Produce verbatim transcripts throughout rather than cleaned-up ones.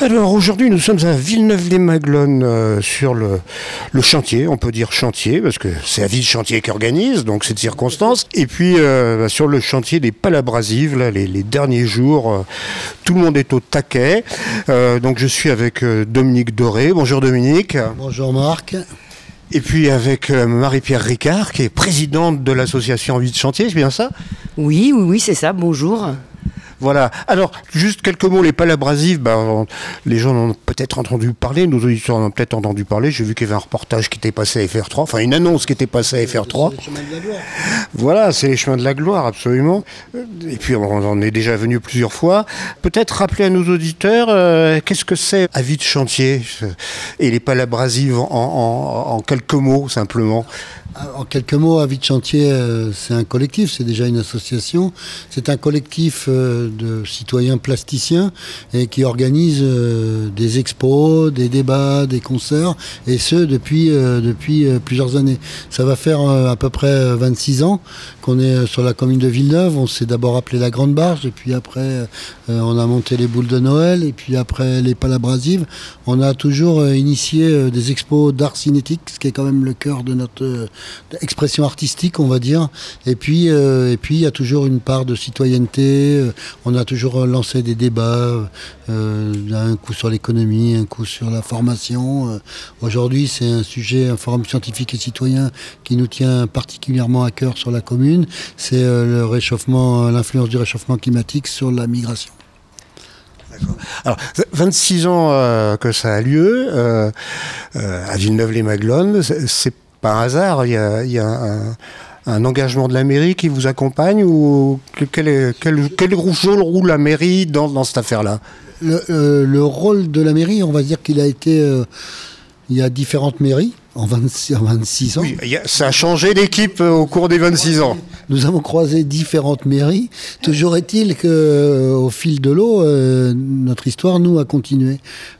Alors aujourd'hui nous sommes à Villeneuve-les-Maglones euh, sur le, le chantier, on peut dire chantier parce que c'est la ville chantier qui organise, donc c'est de circonstance. Et puis euh, sur le chantier des pales abrasives, là, les, les derniers jours, euh, tout le monde est au taquet. Euh, donc je suis avec euh, Dominique Doré. Bonjour Dominique. Bonjour Marc. Et puis avec euh, Marie-Pierre Ricard qui est présidente de l'association Vie de Chantier, c'est bien ça ? Oui, oui, oui, c'est ça, bonjour. Voilà. Alors, juste quelques mots, les pales abrasives, ben, les gens en ont peut-être entendu parler, nos auditeurs en ont peut-être entendu parler. J'ai vu qu'il y avait un reportage qui était passé à F R trois, enfin une annonce qui était passée à F R trois. C'est les chemins de la gloire. Voilà, c'est les chemins de la gloire, absolument. Et puis, on en est déjà venu plusieurs fois. Peut-être rappeler à nos auditeurs, euh, qu'est-ce que c'est à Vie de Chantier et les pales abrasives en, en, en quelques mots, simplement. En quelques mots, Vie de Chantier, euh, c'est un collectif, c'est déjà une association. C'est un collectif euh, de citoyens plasticiens et qui organise euh, des expos, des débats, des concerts, et ce depuis, euh, depuis euh, plusieurs années. Ça va faire euh, à peu près vingt-six ans qu'on est sur la commune de Villeneuve. On s'est d'abord appelé la Grande Barge, et puis après euh, on a monté les boules de Noël, et puis après les pales abrasives. On a toujours euh, initié euh, des expos d'art cinétique, ce qui est quand même le cœur de notre euh, expression artistique, on va dire. Et puis, euh, et puis, il y a toujours une part de citoyenneté. Euh, on a toujours lancé des débats, euh, un coup sur l'économie, un coup sur la formation. Euh, aujourd'hui, c'est un sujet, un forum scientifique et citoyen qui nous tient particulièrement à cœur sur la commune. C'est euh, le réchauffement, l'influence du réchauffement climatique sur la migration. D'accord. Alors, vingt-six ans euh, que ça a lieu euh, euh, à Villeneuve-les-Maglones, c'est, c'est par hasard, il y a, il y a un, un engagement de la mairie qui vous accompagne, ou quel, est, quel, quel rôle roule la mairie dans, dans cette affaire-là ? le, euh, le rôle de la mairie, on va dire qu'il a été... Euh, il y a différentes mairies en vingt-six, en vingt-six ans. Oui, y a, ça a changé d'équipe au cours des vingt-six ans. Nous avons croisé différentes mairies. Toujours est-il qu'au fil de l'eau, euh, notre histoire, nous, a continué.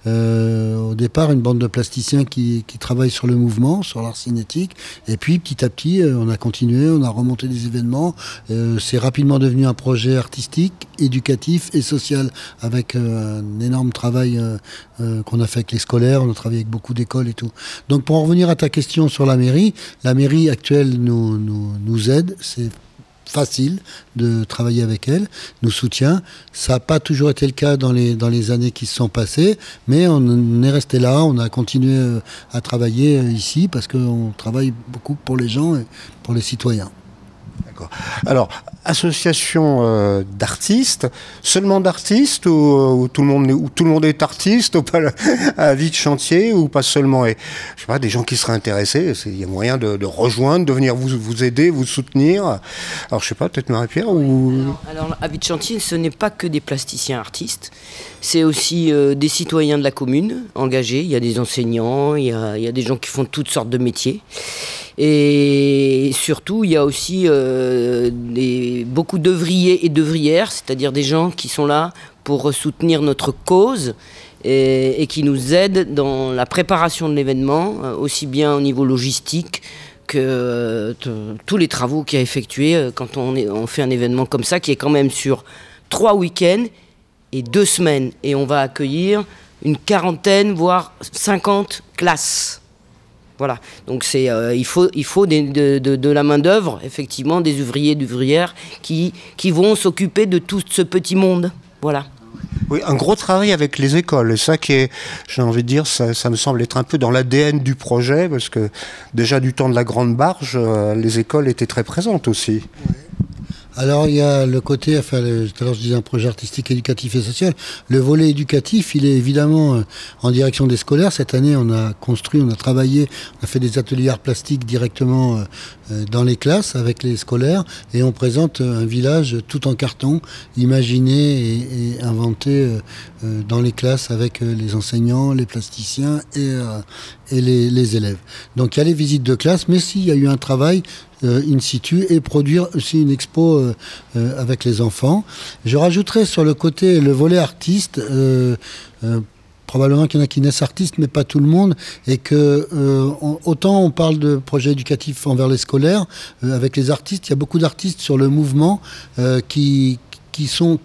Euh, au départ, une bande de plasticiens qui, qui travaillent sur le mouvement, sur l'art cinétique. Et puis, petit à petit, euh, on a continué, on a remonté des événements. Euh, c'est rapidement devenu un projet artistique, éducatif et social, avec euh, un énorme travail euh, euh, qu'on a fait avec les scolaires. On a travaillé avec beaucoup d'écoles et tout. Donc, pour en revenir à ta question sur la mairie, la mairie actuelle nous, nous, nous aide. C'est facile de travailler avec elle, nous soutient. Ça n'a pas toujours été le cas dans les, dans les années qui se sont passées, mais on est resté là, on a continué à travailler ici parce qu'on travaille beaucoup pour les gens et pour les citoyens. D'accord. Alors, association euh, d'artistes, seulement d'artistes, ou, ou, tout le monde, ou tout le monde est artiste, ou pas à Vie de Chantier, ou pas seulement, et, je sais pas, des gens qui seraient intéressés, il y a moyen de, de rejoindre, de venir vous, vous aider, vous soutenir. Alors, je sais pas, peut-être Marie-Pierre ou... Alors, alors, à Vie de Chantier, ce n'est pas que des plasticiens artistes, c'est aussi euh, des citoyens de la commune engagés, il y a des enseignants, il y a, il y a des gens qui font toutes sortes de métiers. Et surtout, il y a aussi euh, des, beaucoup d'œuvriers et d'œuvrières, c'est-à-dire des gens qui sont là pour soutenir notre cause et, et qui nous aident dans la préparation de l'événement, aussi bien au niveau logistique que euh, t- tous les travaux qu'il y a effectués quand on, est, on fait un événement comme ça, qui est quand même sur trois week-ends et deux semaines. Et on va accueillir une quarantaine, voire cinquante classes. Voilà, donc c'est, euh, il faut, il faut des, de, de, de la main-d'œuvre, effectivement, des ouvriers, d'ouvrières qui, qui vont s'occuper de tout ce petit monde. Voilà. Oui, un gros travail avec les écoles. Et ça qui est, j'ai envie de dire, ça, ça me semble être un peu dans l'A D N du projet, parce que déjà du temps de la Grande Barge, euh, les écoles étaient très présentes aussi. Ouais. Alors il y a le côté, enfin le, tout à l'heure je disais un projet artistique, éducatif et social. Le volet éducatif, il est évidemment euh, en direction des scolaires. Cette année, on a construit, on a travaillé, on a fait des ateliers art plastique directement euh, euh, dans les classes avec les scolaires, et on présente euh, un village tout en carton, imaginé et, et inventé euh, euh, dans les classes avec euh, les enseignants, les plasticiens et, euh, et les, les élèves. Donc il y a les visites de classe, mais s'il y a eu un travail Euh, in situ, et produire aussi une expo euh, euh, avec les enfants. Je rajouterais sur le côté, le volet artiste, euh, euh, probablement qu'il y en a qui naissent artistes, mais pas tout le monde, et que euh, on, autant on parle de projets éducatifs envers les scolaires, euh, avec les artistes, il y a beaucoup d'artistes sur le mouvement euh, qui, qui, sont, qui vont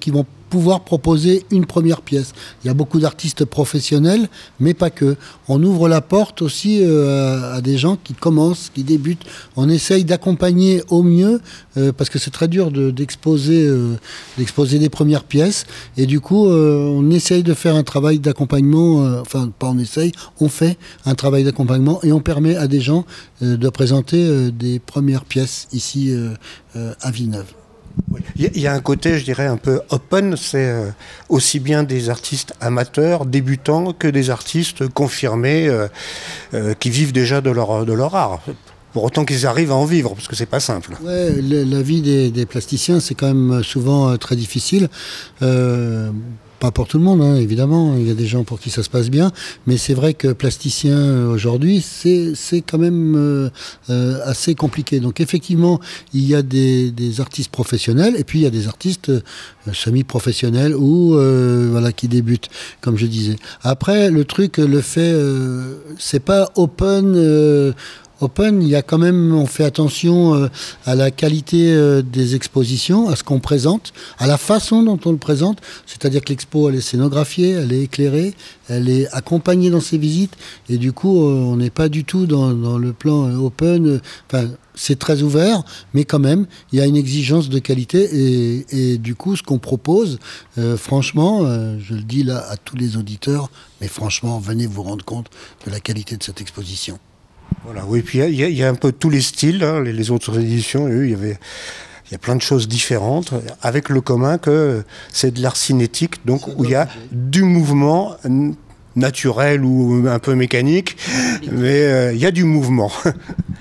pouvoir proposer une première pièce. Il y a beaucoup d'artistes professionnels, mais pas que. On ouvre la porte aussi euh, à des gens qui commencent, qui débutent. On essaye d'accompagner au mieux, euh, parce que c'est très dur de, d'exposer, euh, d'exposer des premières pièces. Et du coup, euh, on essaye de faire un travail d'accompagnement, euh, enfin, pas on essaye, on fait un travail d'accompagnement et on permet à des gens euh, de présenter euh, des premières pièces ici euh, euh, à Villeneuve. Il y a un côté, je dirais, un peu open, c'est euh, aussi bien des artistes amateurs, débutants, que des artistes confirmés euh, euh, qui vivent déjà de leur, de leur art. Pour autant qu'ils arrivent à en vivre, parce que c'est pas simple. Ouais, le, la vie des, des plasticiens, c'est quand même souvent euh, très difficile. Euh, Pas pour tout le monde, hein, évidemment, il y a des gens pour qui ça se passe bien, mais c'est vrai que plasticien euh, aujourd'hui, c'est, c'est quand même euh, euh, assez compliqué. Donc effectivement, il y a des, des artistes professionnels, et puis il y a des artistes euh, semi-professionnels ou euh, voilà, qui débutent, comme je disais. Après, le truc, le fait, euh, c'est pas open... Euh, Open, il y a quand même, on fait attention euh, à la qualité euh, des expositions, à ce qu'on présente, à la façon dont on le présente, c'est-à-dire que l'expo, elle est scénographiée, elle est éclairée, elle est accompagnée dans ses visites, et du coup, euh, on n'est pas du tout dans, dans le plan euh, open, enfin, c'est très ouvert, mais quand même, il y a une exigence de qualité, et, et du coup, ce qu'on propose, euh, franchement, euh, je le dis là à tous les auditeurs, mais franchement, venez vous rendre compte de la qualité de cette exposition. Voilà, oui, puis il y, y, y a un peu tous les styles, hein, les, les autres éditions, eux, il y avait, il y a plein de choses différentes, avec le commun que c'est de l'art cinétique, donc où il y a du mouvement naturel ou un peu mécanique, mais euh, il y a du mouvement.